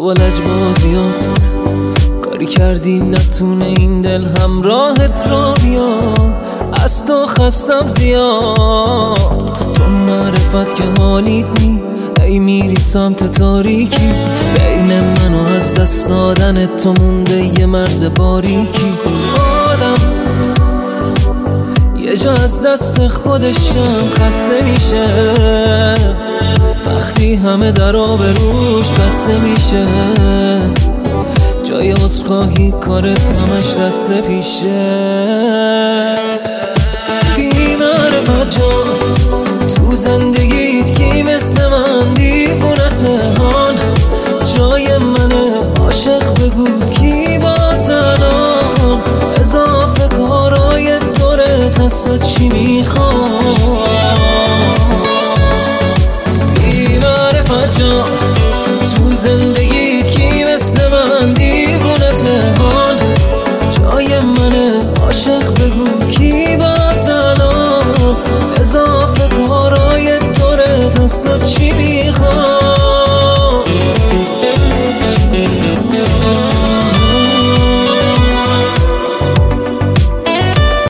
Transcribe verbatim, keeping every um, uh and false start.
با لجبازیات کاری کردی نتونه این دل همراهت را بیاد. از تو خستم زیاد، تو معرفت که حالیت نی، ای میری سمت تاریکی. بین من و از دست دادن تو مونده یه مرز باریکی. آدم یه جا از دست خودشم خسته میشه، وقتی همه در آبروش بسته میشه. جای عذرخواهی کارت همش دست پیشه. بی معرفت جان تو زندگیت کی مثل من دیوونته هان؟ جای منه عاشق بگو کی با تنان؟ اضافه کارای دورت از تو چی میخواد؟ بی معرفت جان تو زندگیت کی مثل من دیوونته هان؟ جای منه عاشق بگو کی با تنان؟ اضافه کارای دورت از تو چی